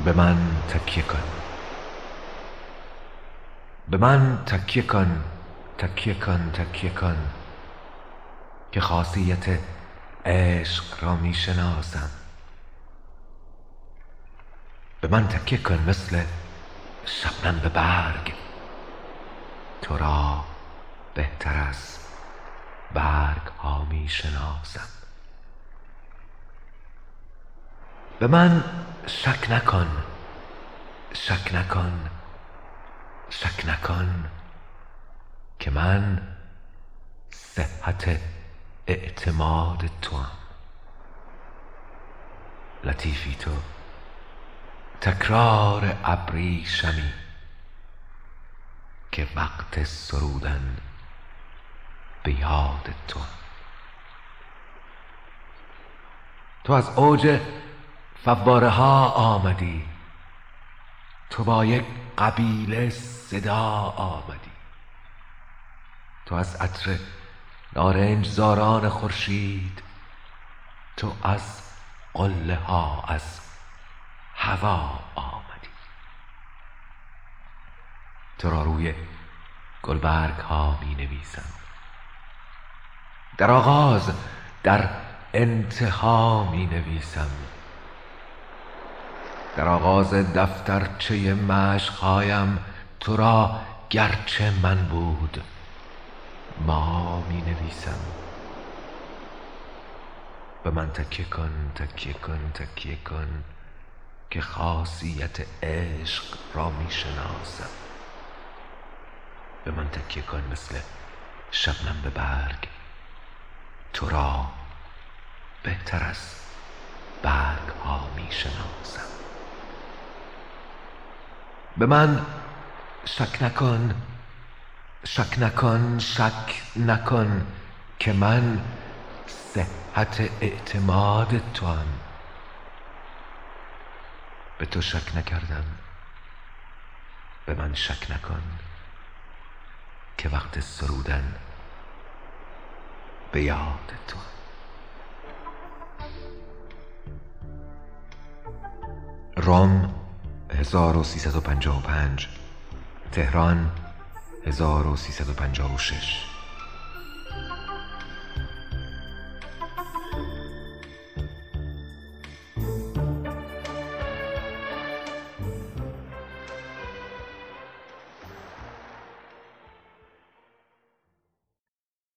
به من تکیه کن، به من تکیه کن، تکیه کن، تکیه کن که خاصیت عشق را می شناسم. به من تکیه کن مثل شبنم به برگ، تو را بهتر از برگ ها می شناسم. به من شک نکن، شک نکن، شک نکن که من صحت اعتماد توام. لطیفی تو، تکرار ابریشمی که وقت سرودن به یاد توام. تو از اوج فواره ها آمدی، تو با یک قبیله صدا آمدی. تو از عطر نارنج زاران خورشید، تو از قله ها از هوا آمدی. تو را روی گلبرگ ها می نویسم، در آغاز در انتها می نویسم، در آغاز دفترچه مشقهایم تو را گرچه من بود ما می نویسم. به من تکیه کن، تکیه کن، تکیه کن که خاصیت عشق را می شناسم. به من تکیه کن مثل شبنم به برگ، تو را بهتر از برگ ها می شناسم. به من شک نکن، شک نکن، شک نکن که من صحت اعتماد توام. به تو شک نکردم، به من شک نکن که وقت سرودن به یاد توام. روم 1355، تهران 1356.